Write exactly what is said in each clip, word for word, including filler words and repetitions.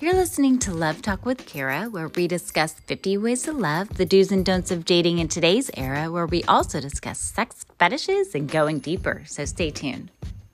You're listening to Love Talk with Kara, where we discuss fifty ways to love, the do's and don'ts of dating in today's era, where we also discuss sex fetishes and going deeper. So stay tuned.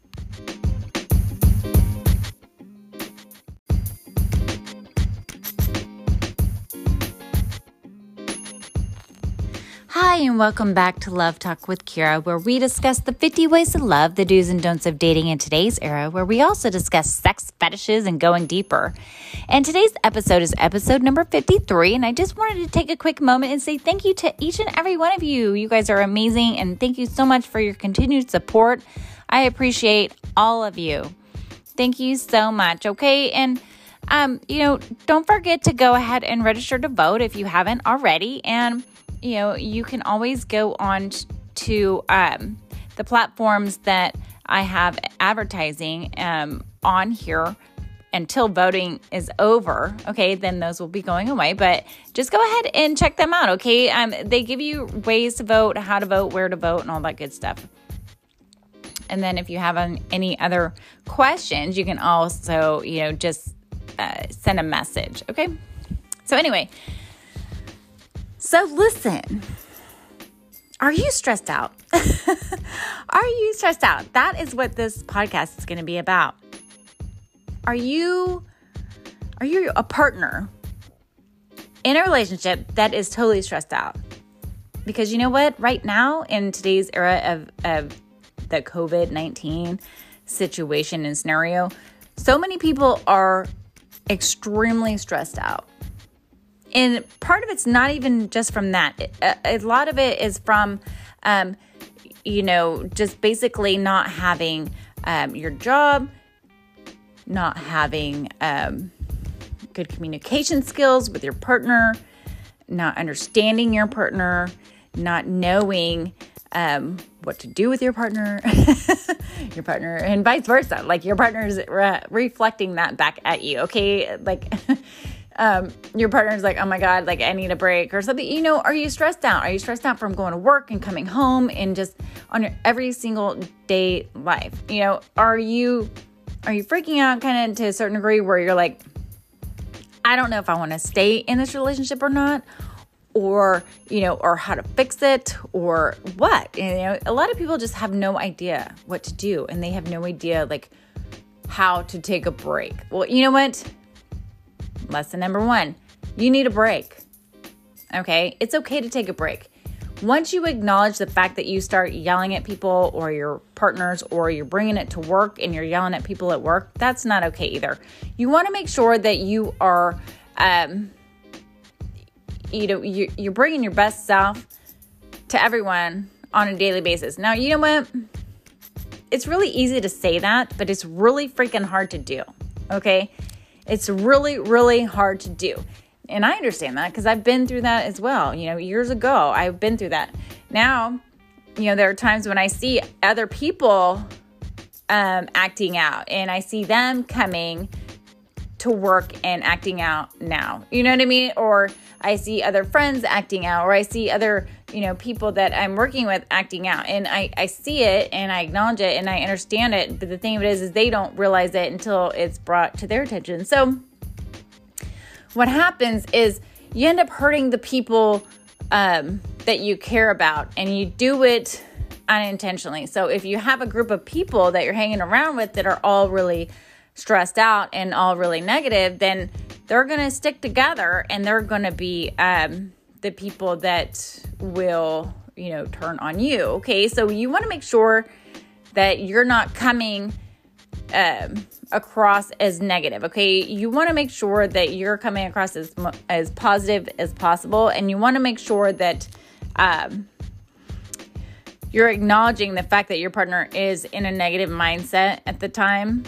Hi, and welcome back to Love Talk with Kira, where we discuss the fifty ways to love, the do's and don'ts of dating in today's era, where we also discuss sex fetishes and going deeper. And today's episode is episode number fifty-three, and I just wanted to take a quick moment and say thank you to each and every one of you. You guys are amazing, and thank you so much for your continued support. I appreciate all of you. Thank you so much, okay? And um, you know, don't forget to go ahead and register to vote if you haven't already, and you know, you can always go on to um, the platforms that I have advertising um, on here until voting is over. Okay, then those will be going away. But just go ahead and check them out. Okay, um, they give you ways to vote, how to vote, where to vote, and all that good stuff. And then if you have um, any other questions, you can also, you know, just uh, send a message. Okay. So anyway. So listen, are you stressed out? Are you stressed out? That is what this podcast is going to be about. Are you, are you a partner in a relationship that is totally stressed out? Because you know what? Right now, in today's era of, of the covid nineteen situation and scenario, so many people are extremely stressed out. And part of it's not even just from that. A, a lot of it is from, um, you know, just basically not having um, your job, not having um, good communication skills with your partner, not understanding your partner, not knowing um, what to do with your partner, your partner, and vice versa. Like your partner is re- reflecting that back at you. Okay, like. Um, your partner's like, oh my God, like I need a break or something. You know, are you stressed out? Are you stressed out from going to work and coming home and just on your every single day life? You know, are you, are you freaking out kind of to a certain degree where you're like, I don't know if I want to stay in this relationship or not, or, you know, or how to fix it or what? You know, a lot of people just have no idea what to do and they have no idea like how to take a break. Well, you know what? Lesson number one, you need a break, okay? It's okay to take a break. Once you acknowledge the fact that you start yelling at people or your partners or you're bringing it to work and you're yelling at people at work, that's not okay either. You want to make sure that you are, um, you know, you, you're bringing your best self to everyone on a daily basis. Now, you know what? It's really easy to say that, but it's really freaking hard to do, okay? It's really, really hard to do. And I understand that because I've been through that as well. You know, years ago, I've been through that. Now, you know, there are times when I see other people um, acting out and I see them coming to work and acting out now. You know what I mean? Or I see other friends acting out, or I see other, you know, people that I'm working with acting out. And I, I see it and I acknowledge it and I understand it. But the thing of it is, is they don't realize it until it's brought to their attention. So what happens is you end up hurting the people um, that you care about, and you do it unintentionally. So if you have a group of people that you're hanging around with that are all really stressed out and all really negative, then they're going to stick together and they're going to be um, the people that will, you know, turn on you. Okay. So you want to make sure that you're not coming um, across as negative. Okay. You want to make sure that you're coming across as, as positive as possible. And you want to make sure that um, you're acknowledging the fact that your partner is in a negative mindset at the time.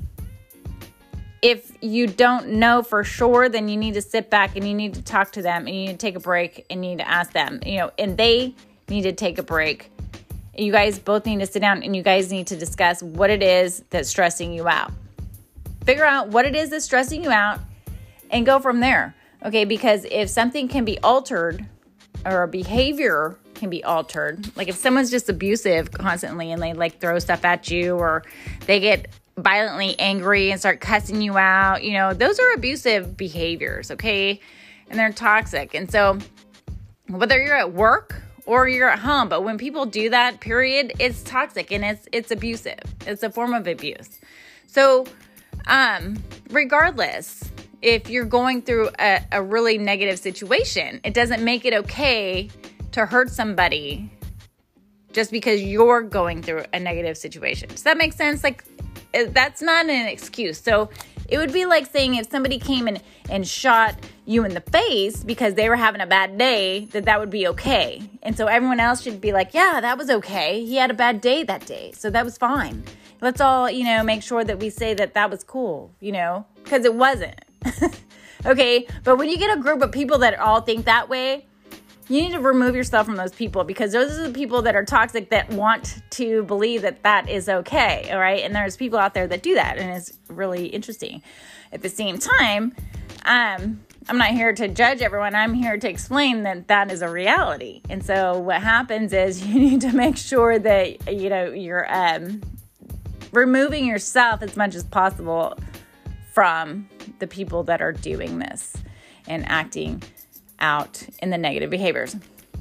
If you don't know for sure, then you need to sit back and you need to talk to them and you need to take a break and you need to ask them, you know, and they need to take a break. You guys both need to sit down and you guys need to discuss what it is that's stressing you out. Figure out what it is that's stressing you out and go from there. Okay, because if something can be altered or a behavior can be altered, like if someone's just abusive constantly and they like throw stuff at you or they get violently angry and start cussing you out. You know, those are abusive behaviors, okay? And they're toxic. And so whether you're at work or you're at home, but when people do that, period, it's toxic and it's it's abusive. It's a form of abuse. So um, regardless, if you're going through a, a really negative situation, it doesn't make it okay to hurt somebody just because you're going through a negative situation. Does that make sense? Like, that's not an excuse. So it would be like saying if somebody came and, and shot you in the face because they were having a bad day, that that would be okay. And so everyone else should be like, yeah, that was okay. He had a bad day that day, so that was fine. Let's all, you know, make sure that we say that that was cool, you know, because it wasn't. Okay, but when you get a group of people that all think that way, you need to remove yourself from those people, because those are the people that are toxic that want to believe that that is okay, all right? And there's people out there that do that, and it's really interesting. At the same time, um, I'm not here to judge everyone. I'm here to explain that that is a reality. And so what happens is you need to make sure that, you know, you're um, removing yourself as much as possible from the people that are doing this and acting out in the negative behaviors.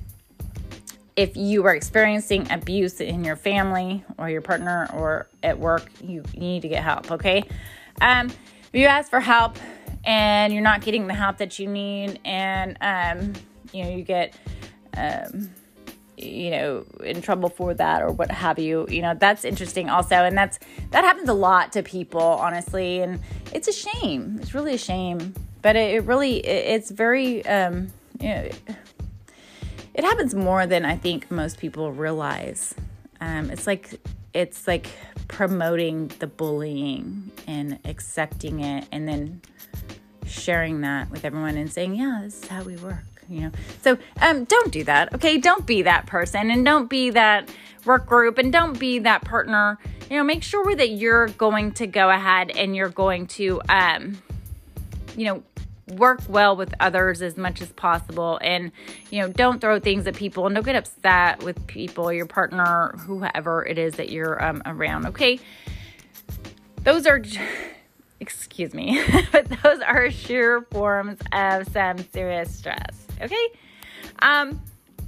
If you are experiencing abuse in your family or your partner or at work, you, you need to get help, okay? Um, if you ask for help and you're not getting the help that you need, and um, you know, you get um, you know, in trouble for that or what have you, you know, that's interesting also. And that's, that happens a lot to people, honestly. And it's a shame. It's really a shame, but it, it really, it, it's very, um, you know, it happens more than I think most people realize. Um, it's like, it's like promoting the bullying and accepting it and then sharing that with everyone and saying, yeah, this is how we work. You know, so um, don't do that, okay? Don't be that person, and don't be that work group, and don't be that partner. You know, make sure that you're going to go ahead and you're going to, um, you know, work well with others as much as possible, and you know, don't throw things at people, and don't get upset with people, your partner, whoever it is that you're um, around. Okay, those are. Excuse me, but those are sure forms of some serious stress, okay? Um,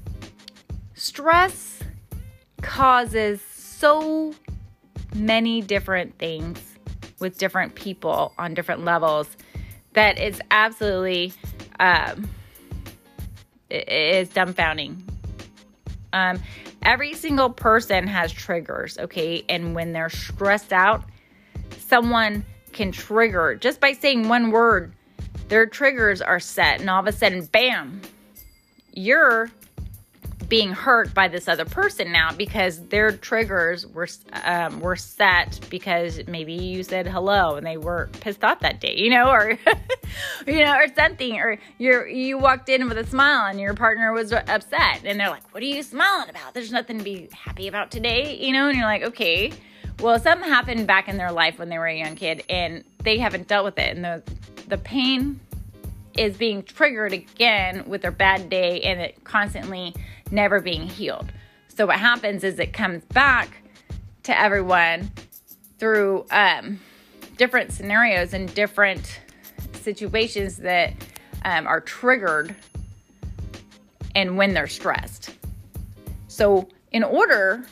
stress causes so many different things with different people on different levels that it's absolutely, um, it is dumbfounding. Um, every single person has triggers, okay? And when they're stressed out, someone can trigger just by saying one word. Their triggers are set, and all of a sudden, bam, you're being hurt by this other person now because their triggers were um, were set because maybe you said hello and they were pissed off that day, you know, or you know, or something, or you you walked in with a smile and your partner was upset, and they're like, "What are you smiling about? There's nothing to be happy about today," you know, and you're like, "Okay." Well, something happened back in their life when they were a young kid, and they haven't dealt with it. And the the pain is being triggered again with their bad day, and it constantly never being healed. So what happens is it comes back to everyone through um, different scenarios and different situations that um, are triggered and when they're stressed. So in order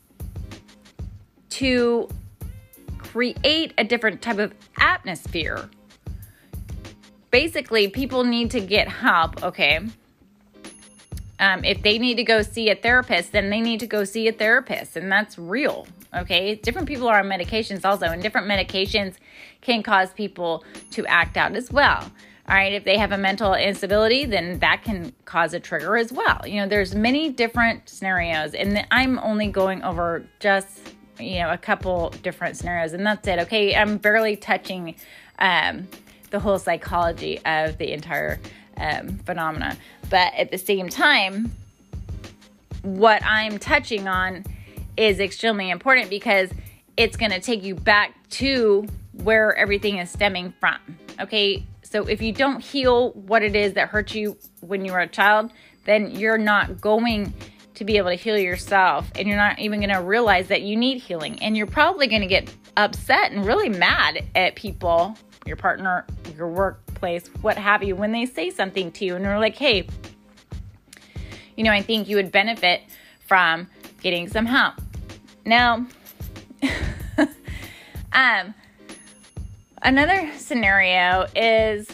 to create a different type of atmosphere, basically people need to get help, okay? Um, if they need to go see a therapist, then they need to go see a therapist, and that's real, okay? Different people are on medications also, and different medications can cause people to act out as well. All right, if they have a mental instability, then that can cause a trigger as well. You know, there's many different scenarios, and I'm only going over just, you know, a couple different scenarios, and that's it, okay? I'm barely touching um, the whole psychology of the entire um, phenomena. But at the same time, what I'm touching on is extremely important because it's going to take you back to where everything is stemming from, okay? So if you don't heal what it is that hurt you when you were a child, then you're not going to to be able to heal yourself, and you're not even going to realize that you need healing. And you're probably going to get upset and really mad at people, your partner, your workplace, what have you, when they say something to you and they're like, hey, you know, I think you would benefit from getting some help. Now, um, another scenario is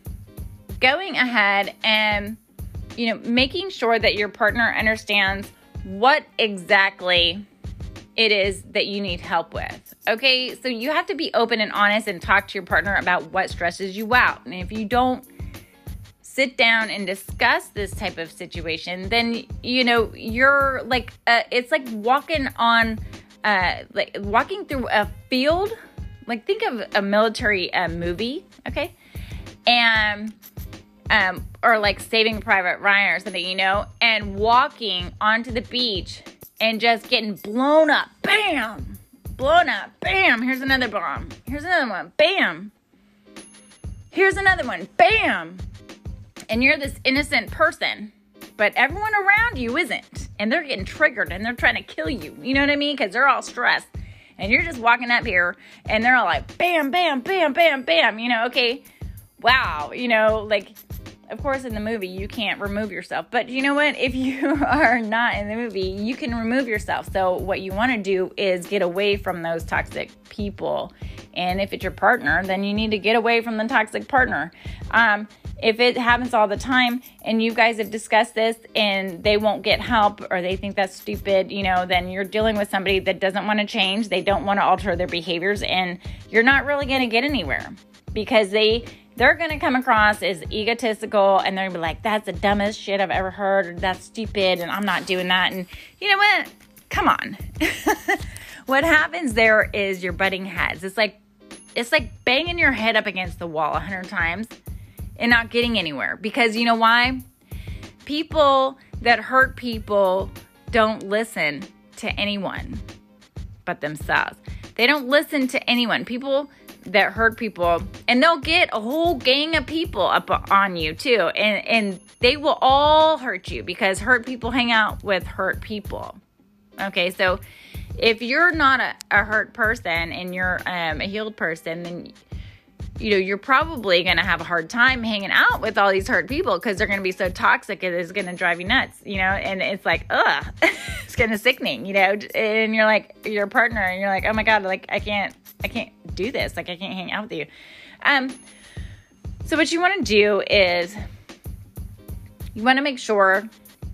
going ahead and, you know, making sure that your partner understands what exactly it is that you need help with. Okay, so you have to be open and honest and talk to your partner about what stresses you out. And if you don't sit down and discuss this type of situation, then, you know, you're like, uh, it's like walking on, uh, like walking through a field. Like, think of a military uh, movie, okay? And, um, or like Saving Private Ryan or something, you know, and walking onto the beach and just getting blown up. Bam! Blown up. Bam! Here's another bomb. Here's another one. Bam! Here's another one. Bam! And you're this innocent person, but everyone around you isn't. And they're getting triggered and they're trying to kill you. You know what I mean? Because they're all stressed. And you're just walking up here and they're all like, bam, bam, bam, bam, bam. You know, okay, wow. You know, like, of course, in the movie, you can't remove yourself. But you know what? If you are not in the movie, you can remove yourself. So what you want to do is get away from those toxic people. And if it's your partner, then you need to get away from the toxic partner. Um, if it happens all the time and you guys have discussed this and they won't get help or they think that's stupid, you know, then you're dealing with somebody that doesn't want to change. They don't want to alter their behaviors, and you're not really going to get anywhere because they... They're going to come across as egotistical, and they're going to be like, that's the dumbest shit I've ever heard, or that's stupid, and I'm not doing that. And you know what? Come on. What happens there is you're butting heads. It's like, it's like banging your head up against the wall a hundred times and not getting anywhere. Because you know why? People that hurt people don't listen to anyone but themselves. They don't listen to anyone. People that hurt people, and they'll get a whole gang of people up on you too, and and they will all hurt you because hurt people hang out with hurt people. Okay, so if you're not a, a hurt person and you're um, a healed person, then you know you're probably going to have a hard time hanging out with all these hurt people because they're going to be so toxic and it's going to drive you nuts, you know. And it's like, ugh, it's kind of sickening, you know. And you're like your partner, and you're like, oh my god, like I can't. I can't do this. Like, I can't hang out with you. Um, so what you want to do is you want to make sure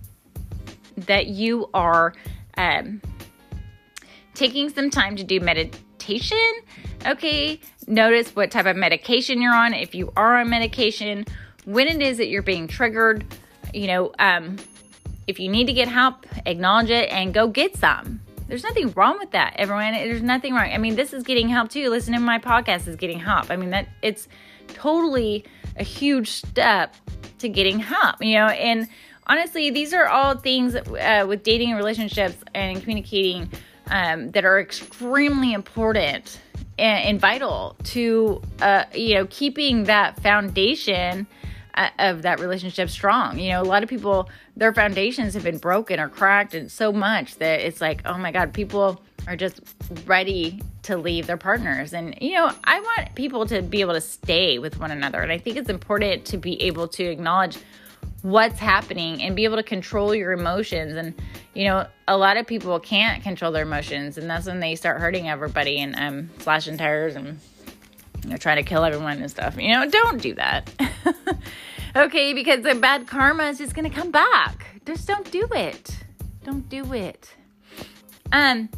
that you are um, taking some time to do meditation. Okay. Notice what type of medication you're on. If you are on medication, when it is that you're being triggered, you know, um, if you need to get help, acknowledge it and go get some. There's nothing wrong with that, everyone. There's nothing wrong. I mean, this is getting help too. Listening to my podcast is getting help. I mean, that it's totally a huge step to getting help, you know. And honestly, these are all things uh, with dating and relationships and communicating um, that are extremely important and, and vital to, uh, you know, keeping that foundation of that relationship strong. You know, a lot of people, their foundations have been broken or cracked and so much that it's like, oh my God, people are just ready to leave their partners. And, you know, I want people to be able to stay with one another. And I think it's important to be able to acknowledge what's happening and be able to control your emotions. And, you know, a lot of people can't control their emotions, and that's when they start hurting everybody and um, slashing tires and, you know, trying to kill everyone and stuff. You know, don't do that. Okay, because the bad karma is just going to come back. Just don't do it. Don't do it. Um,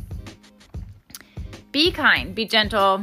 be kind, be gentle.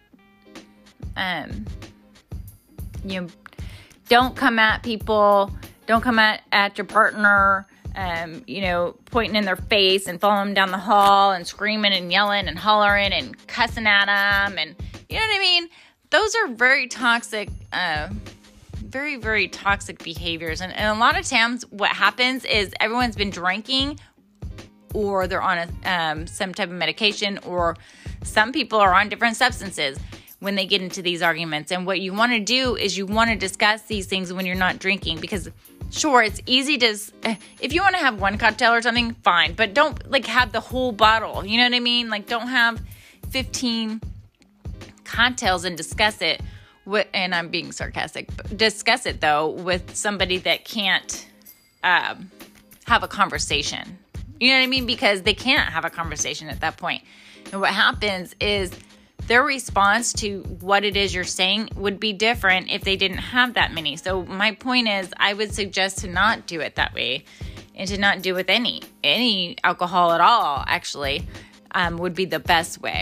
Um, you know, don't come at people. Don't come at, at your partner, um, you know, pointing in their face and following them down the hall and screaming and yelling and hollering and cussing at them. And you know what I mean? Those are very toxic, uh, very, very toxic behaviors. And, and a lot of times what happens is everyone's been drinking, or they're on a, um, some type of medication, or some people are on different substances when they get into these arguments. And what you want to do is you want to discuss these things when you're not drinking, because sure, it's easy to, if you want to have one cocktail or something, fine. But don't, like, have the whole bottle. You know what I mean? Like, don't have fifteen cocktails and discuss it. With, and I'm being sarcastic. But discuss it, though, with somebody that can't um, have a conversation. You know what I mean? Because they can't have a conversation at that point. And what happens is their response to what it is you're saying would be different if they didn't have that many. So my point is, I would suggest to not do it that way, and to not do with any any alcohol at all, actually, um, would be the best way.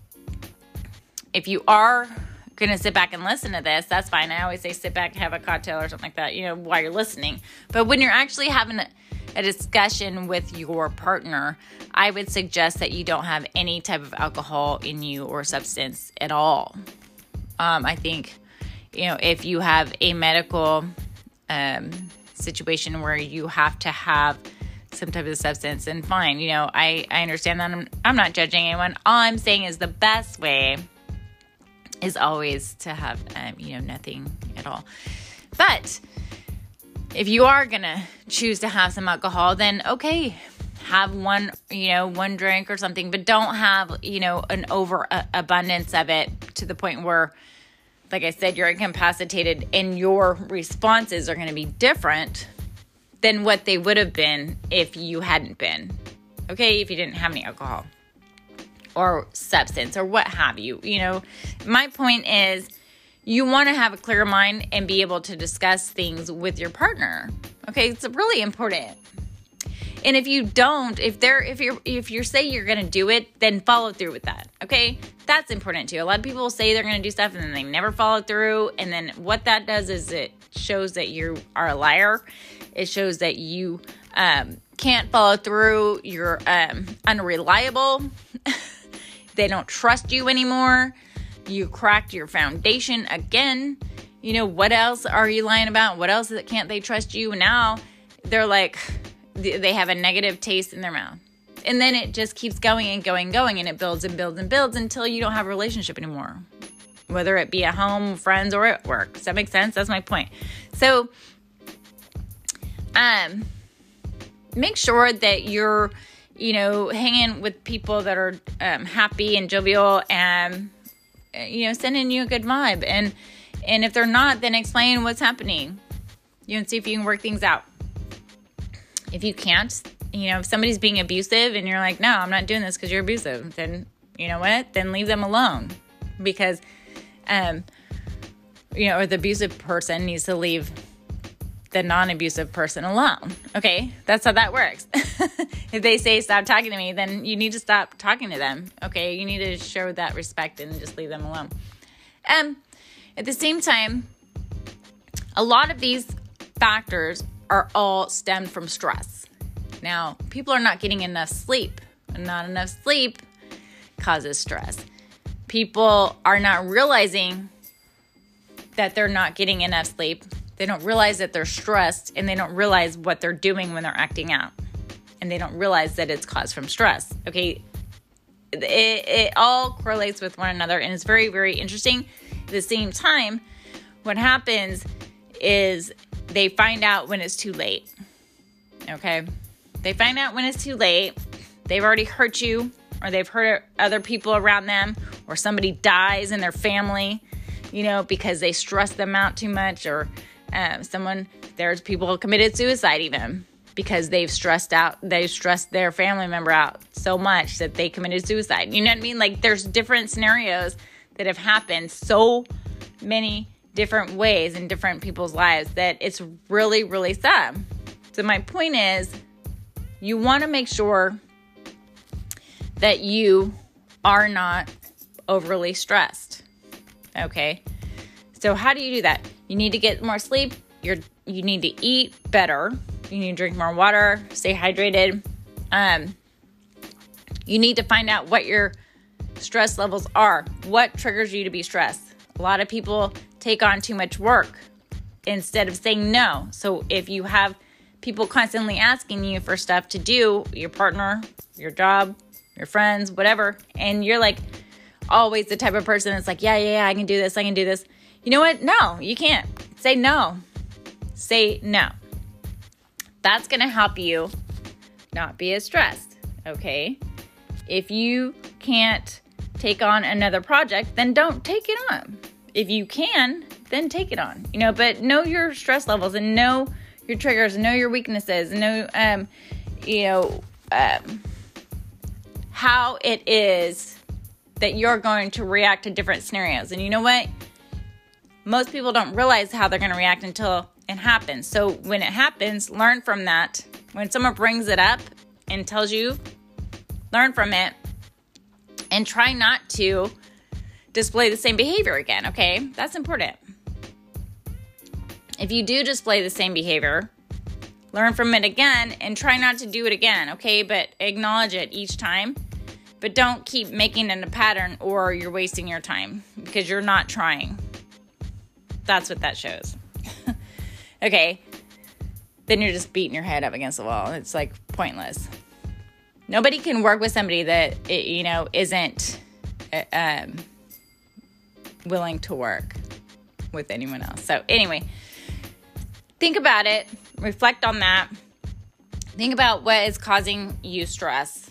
If you are going to sit back and listen to this, that's fine. I always say sit back, have a cocktail or something like that, you know, while you're listening. But when you're actually having a, a discussion with your partner, I would suggest that you don't have any type of alcohol in you or substance at all. Um, I think, you know, if you have a medical um, situation where you have to have some type of substance, then fine. You know, I, I understand that. I'm, I'm not judging anyone. All I'm saying is the best way is always to have, um, you know, nothing at all. But if you are going to choose to have some alcohol, then okay, have one, you know, one drink or something, but don't have, you know, an overabundance of it to the point where, like I said, you're incapacitated and your responses are going to be different than what they would have been if you hadn't been, okay, if you didn't have any alcohol or substance or what have you. You know, my point is you want to have a clear mind and be able to discuss things with your partner. Okay, it's really important. And if you don't, if they're, if you're, if you say you're going to do it, then follow through with that. Okay, that's important too. A lot of people say they're going to do stuff and then they never follow through. And then what that does is it shows that you are a liar. It shows that you um, can't follow through. You're um, unreliable. They don't trust you anymore. You cracked your foundation again. You know, what else are you lying about? What else can't they trust you? Now they're like, they have a negative taste in their mouth. And then it just keeps going and going and going, and it builds and builds and builds until you don't have a relationship anymore, whether it be at home, friends, or at work. Does that make sense? That's my point. So um, make sure that you're, you know, hanging with people that are um, happy and jovial and, you know, sending you a good vibe. And and if they're not, then explain what's happening. You know, see if you can work things out. If you can't, you know, if somebody's being abusive and you're like, no, I'm not doing this because you're abusive, then you know what? Then leave them alone. Because, um, you know, or the abusive person needs to leave the non-abusive person alone. Okay, that's how that works. If they say stop talking to me, then you need to stop talking to them. Okay, you need to show that respect and just leave them alone. Um, at the same time, a lot of these factors are all stemmed from stress. Now, people are not getting enough sleep. And not enough sleep causes stress. People are not realizing that they're not getting enough sleep. They don't realize that they're stressed, and they don't realize what they're doing when they're acting out. And they don't realize that it's caused from stress. Okay, it, it all correlates with one another, and it's very, very interesting. At the same time, what happens is they find out when it's too late. Okay, they find out when it's too late. They've already hurt you, or they've hurt other people around them, or somebody dies in their family, you know, because they stress them out too much, or Um, someone, there's people who committed suicide even because they've stressed out, they've stressed their family member out so much that they committed suicide. You know what I mean? Like there's different scenarios that have happened so many different ways in different people's lives that it's really, really sad. So my point is, you want to make sure that you are not overly stressed. Okay. So how do you do that? You need to get more sleep. You're, you need to eat better. You need to drink more water, stay hydrated. Um, you need to find out what your stress levels are. What triggers you to be stressed? A lot of people take on too much work instead of saying no. So if you have people constantly asking you for stuff to do, your partner, your job, your friends, whatever, and you're like always the type of person that's like, yeah, yeah, yeah, I can do this, I can do this. You know what? No, you can't. Say no. Say no. That's going to help you not be as stressed, okay? If you can't take on another project, then don't take it on. If you can, then take it on, you know, but know your stress levels and know your triggers, know your weaknesses, know, um, you know, um, how it is that you're going to react to different scenarios. And you know what? Most people don't realize how they're going to react until it happens. So when it happens, learn from that. When someone brings it up and tells you, learn from it and try not to display the same behavior again, okay? That's important. If you do display the same behavior, learn from it again and try not to do it again, okay? But acknowledge it each time. But don't keep making it a pattern or you're wasting your time because you're not trying. That's what that shows. Okay, then you're just beating your head up against the wall. It's like pointless. Nobody can work with somebody that, you know, isn't um, willing to work with anyone else. So anyway, think about it. Reflect on that. Think about what is causing you stress.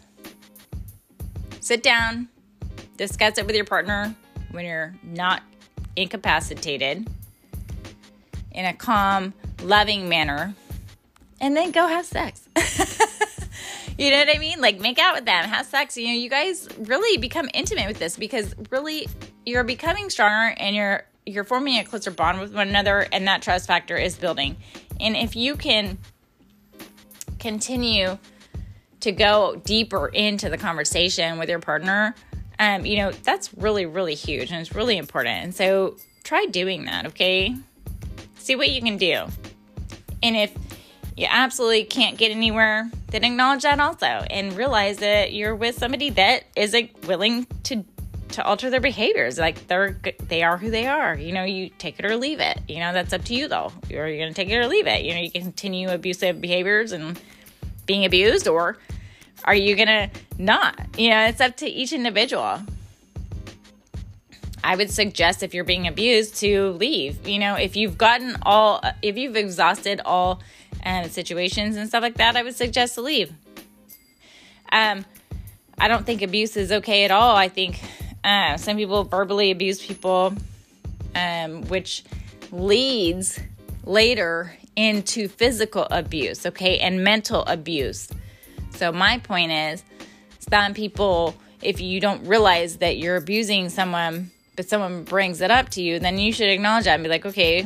Sit down. Discuss it with your partner when you're not incapacitated in a calm, loving manner, and then go have sex. You know what I mean? Like, make out with them, have sex. You know, you guys really become intimate with this because really you're becoming stronger and you're you're forming a closer bond with one another, and that trust factor is building. And if you can continue to go deeper into the conversation with your partner, um, you know, that's really, really huge and it's really important. And so try doing that, okay? See what you can do. And if you absolutely can't get anywhere, then acknowledge that also and realize that you're with somebody that isn't willing to to alter their behaviors. Like they're they are who they are. You know, you take it or leave it. You know, that's up to you though. You're you're gonna take it or leave it. You know, you can continue abusive behaviors and being abused, or are you gonna not? You know, it's up to each individual. I would suggest if you're being abused to leave. You know, if you've gotten all, if you've exhausted all um, situations and stuff like that, I would suggest to leave. Um, I don't think abuse is okay at all. I think uh, some people verbally abuse people, um, which leads later into physical abuse, okay, and mental abuse. So my point is, some people, if you don't realize that you're abusing someone, but someone brings it up to you, then you should acknowledge that and be like, okay,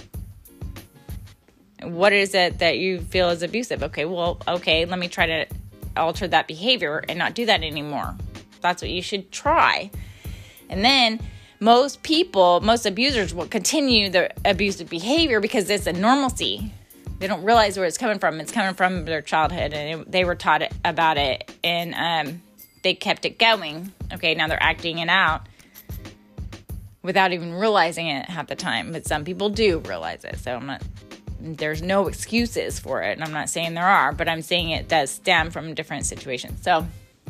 what is it that you feel is abusive? Okay, well, okay, let me try to alter that behavior and not do that anymore. That's what you should try. And then most people, most abusers will continue the abusive behavior because it's a normalcy. They don't realize where it's coming from. It's coming from their childhood, and it, they were taught it, about it, and um, they kept it going. Okay, now they're acting it out without even realizing it half the time. But some people do realize it. So I'm not, there's no excuses for it. And I'm not saying there are, but I'm saying it does stem from different situations. So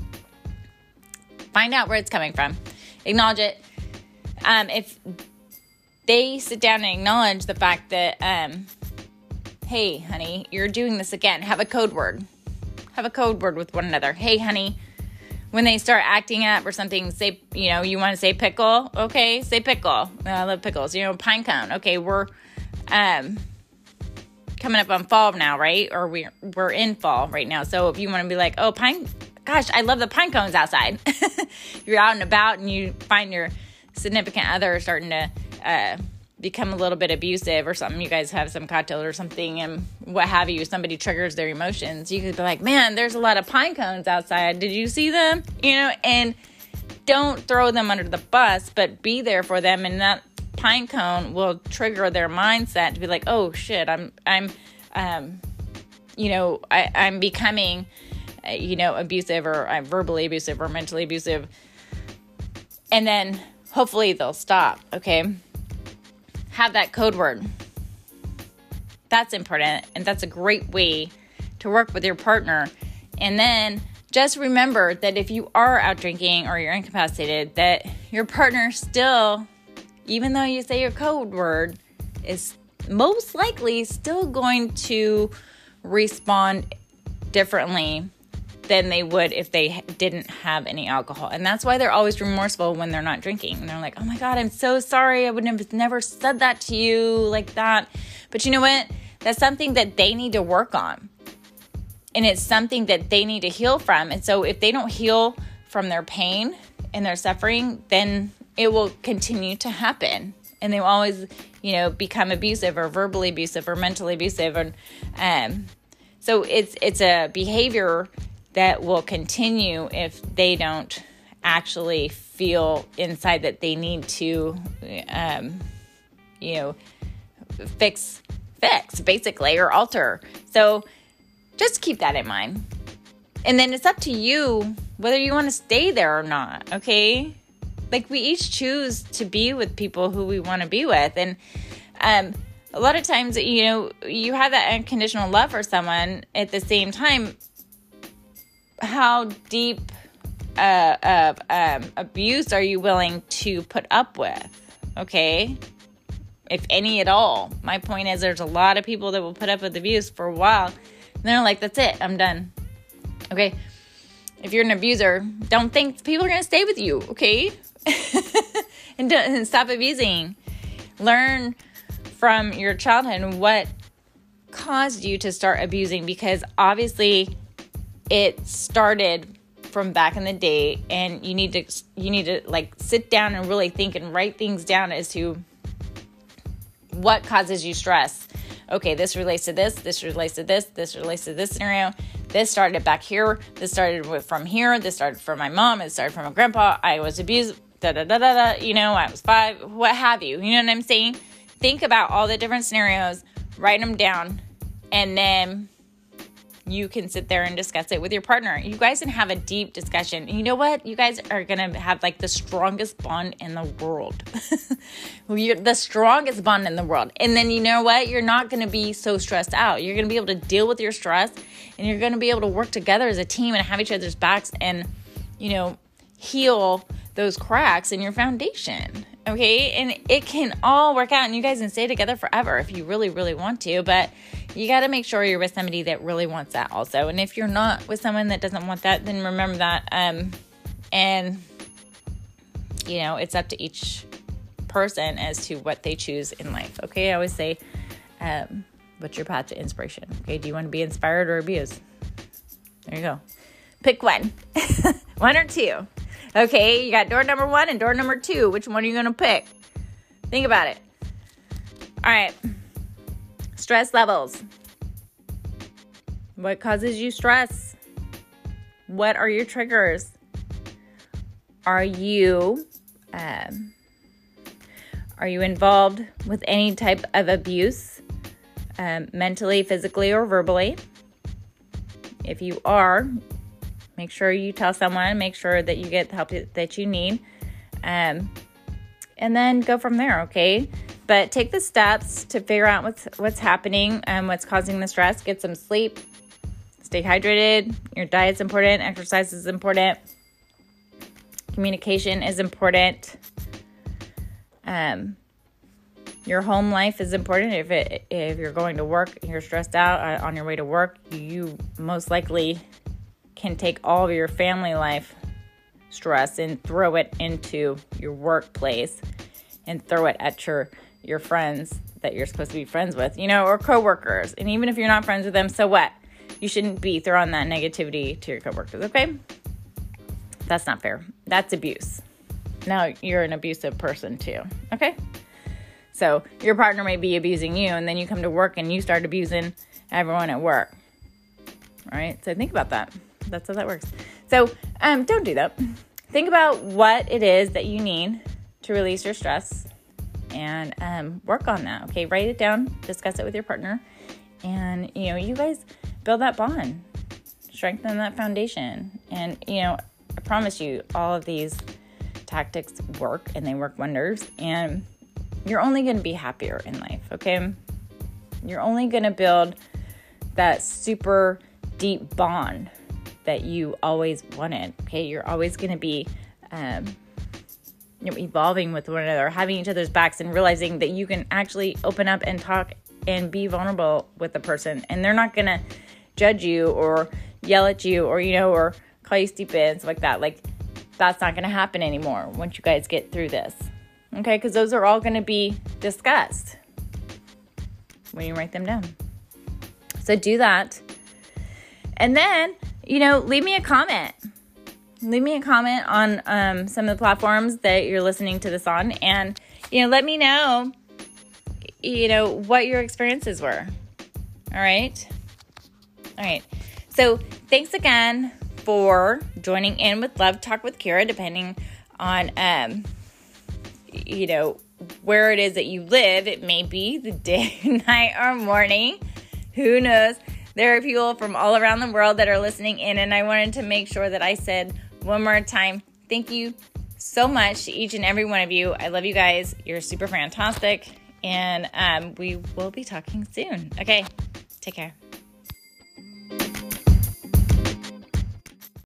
find out where it's coming from. Acknowledge it. Um, if they sit down and acknowledge the fact that, um, hey, honey, you're doing this again. Have a code word. Have a code word with one another. Hey, honey. When they start acting up or something, say, you know, you want to say pickle? Okay, say pickle. I love pickles. You know, pine cone. Okay, we're um, coming up on fall now, right? Or we're, we're in fall right now. So if you want to be like, oh, pine, gosh, I love the pine cones outside. You're out and about and you find your significant other starting to uh, become a little bit abusive or something. You guys have some cocktail or something and what have you. Somebody triggers their emotions. You could be like, man, there's a lot of pine cones outside. Did you see them? You know, and don't throw them under the bus, but be there for them. And that pine cone will trigger their mindset to be like, oh shit, I'm, I'm, um, you know, I, I'm becoming, uh, you know, abusive or I'm verbally abusive or mentally abusive. And then hopefully they'll stop. Okay. Have that code word. That's important. And that's a great way to work with your partner. And then just remember that if you are out drinking or you're incapacitated, that your partner still, even though you say your code word, is most likely still going to respond differently than they would if they didn't have any alcohol. And that's why they're always remorseful when they're not drinking. And they're like, oh my God, I'm so sorry. I would have never said that to you like that. But you know what? That's something that they need to work on. And it's something that they need to heal from. And so if they don't heal from their pain and their suffering, then it will continue to happen. And they will always, you know, become abusive or verbally abusive or mentally abusive. And um, so it's it's a behavior that will continue if they don't actually feel inside that they need to, um, you know, fix, fix basically, or alter. So just keep that in mind. And then it's up to you whether you want to stay there or not, okay? Like, we each choose to be with people who we want to be with. And um, a lot of times, you know, you have that unconditional love for someone. At the same time, how deep uh, uh, um, abuse are you willing to put up with, okay? If any at all. My point is, there's a lot of people that will put up with abuse for a while. And they're like, that's it, I'm done. Okay? If you're an abuser, don't think people are going to stay with you, okay? and, don't, and stop abusing. Learn from your childhood what caused you to start abusing, because obviously it started from back in the day, and you need to you need to like sit down and really think and write things down as to what causes you stress. Okay, this relates to this, this relates to this, this relates to this scenario. This started back here. This started with, from here. This started from my mom. It started from my grandpa. I was abused. Da da da da da. You know, I was five. What have you? You know what I'm saying? Think about all the different scenarios. Write them down, and then you can sit there and discuss it with your partner. You guys can have a deep discussion. And you know what? You guys are going to have like the strongest bond in the world. You're the strongest bond in the world. And then you know what? You're not going to be so stressed out. You're going to be able to deal with your stress, and you're going to be able to work together as a team and have each other's backs and, you know, heal those cracks in your foundation. Okay? And it can all work out, and you guys can stay together forever if you really, really want to. But you got to make sure you're with somebody that really wants that also. And if you're not with someone that doesn't want that, then remember that. Um, and, you know, it's up to each person as to what they choose in life. Okay? I always say, um, what's your path to inspiration? Okay? Do you want to be inspired or abused? There you go. Pick one. One or two. Okay? You got door number one and door number two. Which one are you going to pick? Think about it. All right. Stress levels. What causes you stress? What are your triggers? Are you um, are you involved with any type of abuse, um, mentally, physically, or verbally? If you are, make sure you tell someone. Make sure that you get the help that you need, um, and then go from there. Okay. But take the steps to figure out what's what's happening and what's causing the stress. Get some sleep. Stay hydrated. Your diet's important. Exercise is important. Communication is important. Um, your home life is important. If it if you're going to work and you're stressed out uh, on your way to work, you most likely can take all of your family life stress and throw it into your workplace and throw it at your your friends that you're supposed to be friends with, you know, or coworkers. And even if you're not friends with them, so what? You shouldn't be throwing that negativity to your coworkers, okay? That's not fair. That's abuse. Now you're an abusive person too, okay? So your partner may be abusing you, and then you come to work and you start abusing everyone at work. All right? So think about that. That's how that works. So um, don't do that. Think about what it is that you need to release your stress, and um, work on that. Okay, write it down, discuss it with your partner, and you know, you guys build that bond, strengthen that foundation. And you know, I promise you, all of these tactics work, and they work wonders. And you're only going to be happier in life. Okay, you're only going to build that super deep bond that you always wanted. Okay, you're always going to be um, you know, evolving with one another, having each other's backs, and realizing that you can actually open up and talk and be vulnerable with the person. And they're not going to judge you or yell at you or, you know, or call you stupid and stuff like that. Like, that's not going to happen anymore once you guys get through this. Okay? Because those are all going to be discussed when you write them down. So do that. And then, you know, leave me a comment. Leave me a comment on um, some of the platforms that you're listening to this on. And, you know, let me know, you know, what your experiences were. All right? All right. So thanks again for joining in with Love Talk with Kira, depending on, um, you know, where it is that you live. It may be the day, night, or morning. Who knows? There are people from all around the world that are listening in, and I wanted to make sure that I said one more time, thank you so much to each and every one of you. I love you guys. You're super fantastic, and um, we will be talking soon. Okay, take care.